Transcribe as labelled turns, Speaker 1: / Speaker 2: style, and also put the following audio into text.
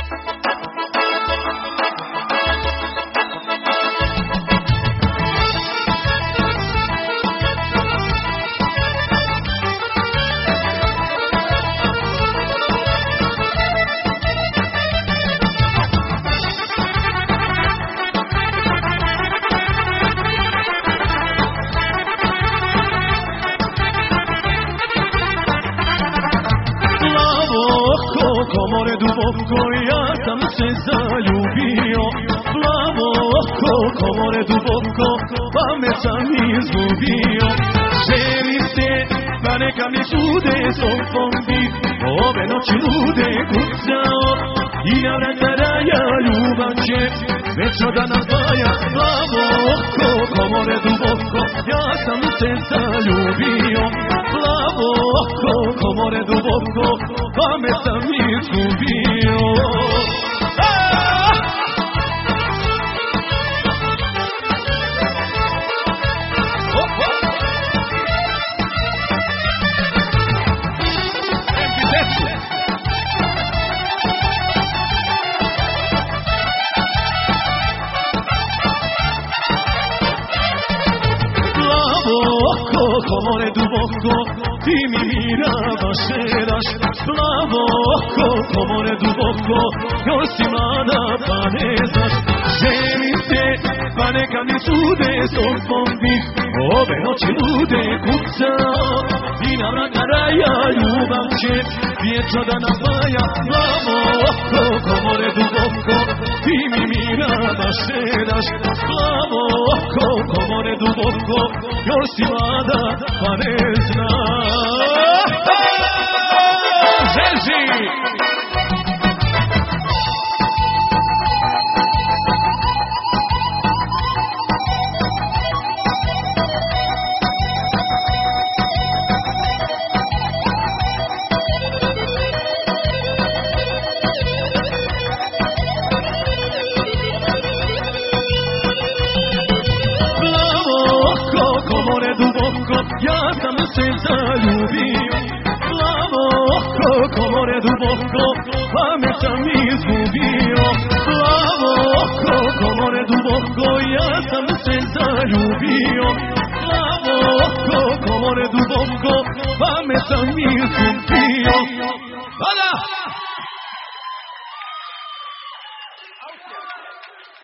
Speaker 1: Komore duboko, ja sam se zaljubio. Plavo oko, komore duboko, pa me sam izgubio. Želim te, pa neka mi sude sobom bit. Ove noći lude kucao i na vrata ja ljubav će već da nas dvaja. Plavo oko, komore duboko, ja sam se zaljubio. Plavo oko, komore duboko, pa me sam izgubio. Komore duboko, ti mi mirava šeraš. Plavo oko, komore duboko, još si mlada pa ne znaš. Želim te, pa neka mi sude sobom bit. Ove noći lude kucao i na vrata raja ljubav će vječno da nas dvaja. Plavo oko, komore duboko, ti mi mirava šeraš. Plavo oko, komore duboko, još si mlada pa ne znaš. Žeži! Ja sam se zaljubio. Plavo oko, komore duboko, pa me sam izgubio. Plavo oko, komore duboko, ja sam se zaljubio. Plavo oko, komore duboko, pa me sam izgubio.